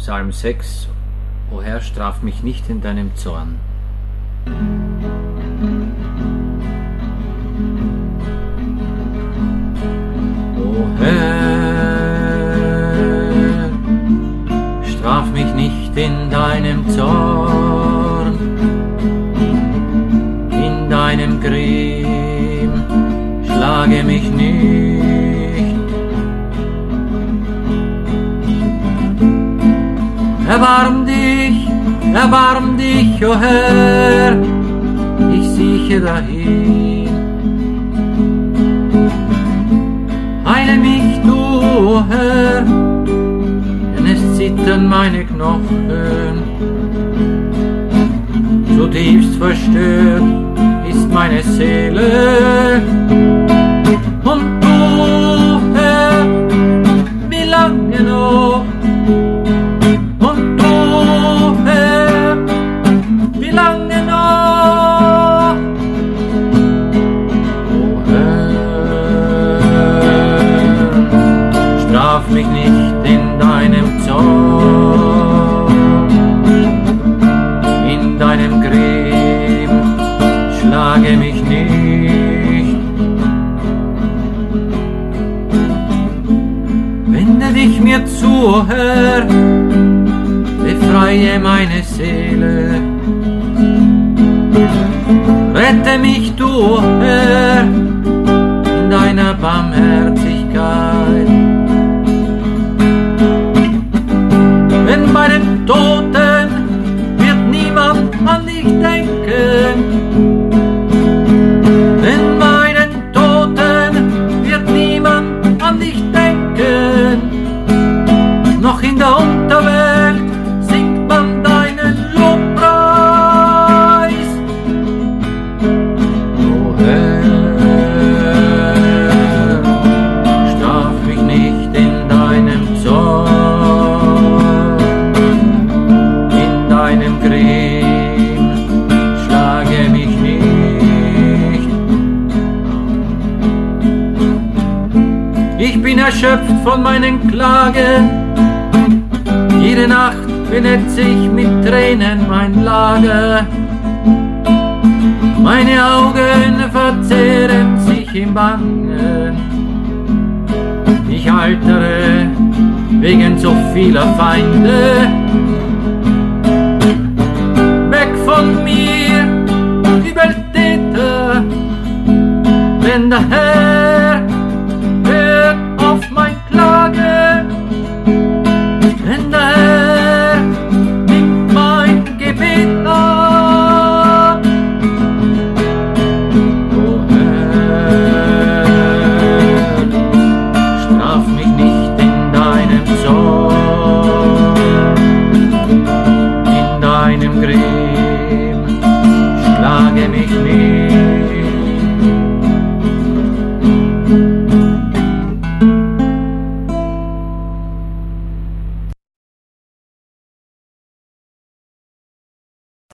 Psalm 6. O Herr, straf mich nicht in deinem Zorn. O Herr, straf mich nicht in deinem Zorn, in deinem Grimm schlage mich nicht. Erbarm dich, o Herr, ich sieche dahin. Heile mich, du, o Herr, denn es zittern meine Knochen. Zutiefst verstört ist meine Seele. Und du, Herr, wie lange noch? Und du, Herr, wie lange noch? O Herr, straf mich nicht in deinem Zorn, in deinem Grimm schlage mich nicht. Wende dich mir zu, Herr, befreie meine Seele. Rette mich, du, Herr, in deiner Barmherzigkeit. Denn bei den Toten wird niemand an dich denken. Denn bei den Toten wird niemand an dich denken. Noch in der Unterwelt singt man deinen Lobpreis. O Herr, straf mich nicht in deinem Zorn, in deinem Grimm schlage mich nicht. Ich bin erschöpft von meinen Klagen, jede Nacht benetze ich mit Tränen mein Lager. Meine Augen verzehren sich im Bangen. Ich altere wegen so vieler Feinde. Weg von mir, Übeltäter, denn der Herr